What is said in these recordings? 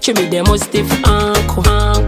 Chimmy demo stiff anko.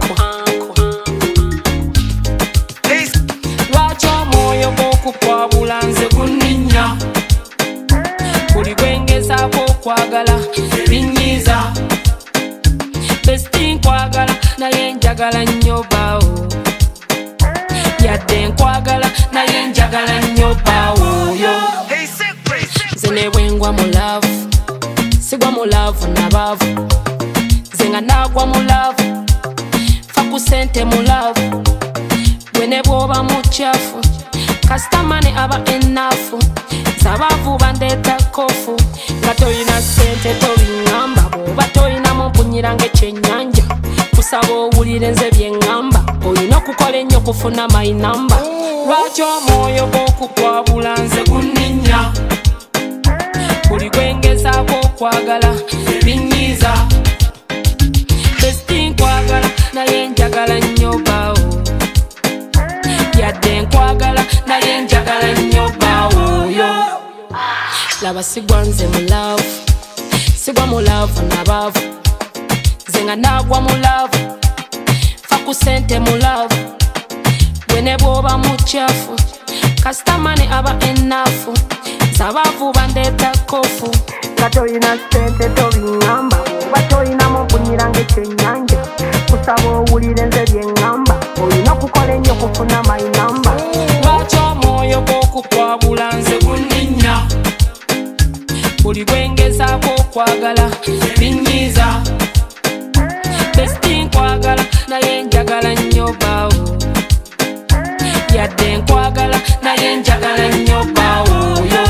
Lwaki omwoyo gw'okukwabula nze gunninya? Buli gwengezaako okwagala binyiiza. Besti nkwagala naye njagala nnyo baawo. Yadde nkwagala naye njagala nnyo baawo yo. Nze ne bwe ngwa mu love, sigwa mu love nabaavu. Nze nga naagwa mu love, fa ku ssente mu love. Gwe ne bw'oba mukyafu, kasitama ne aba ennafu. Zabaavu bandeeta kofu, nga toyina ssente tobiŋŋamba. Bw'oba toyina mumpunyira ng'ekyennyanja, kusaba owulire nze bye ŋŋamba. Olina okukola ennyo kufuna my number. Lwaki omwoyo gw'okukwabula nze gunninya? Buli gwengezaako okwagala binyiiza. Besti nkwagala naye njagala nnyo baawo. Yadde nkwagala naye njagala nnyo baawo yo. Laba sigwa nze mu love, sigwa mu love nabaavu. Nze nga naagwa mu love, fa ku ssente mu love. Gwe ne bw'oba mukyafu, kasitama ne aba ennafu. Zabaavu bandeeta kofu, nga toyina ssente tobiŋŋamba. Bw'oba toyina mumpunyira ng'ekyennyanja, kusaba owulire nze bye ŋŋamba. Olina okukola ennyo kufuna my number. Lwaki omwoyo gw'okukwabula nze gunninya? Buli gwengezaako okwagala binyiiza. Besti nkwagala naye njagala nnyo baawo. Yadde nkwagala naye njagala nnyo baawo yo.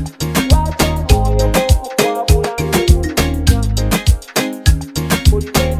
Lwaki omwoyo gw'okukwabula nze gunninya? Buli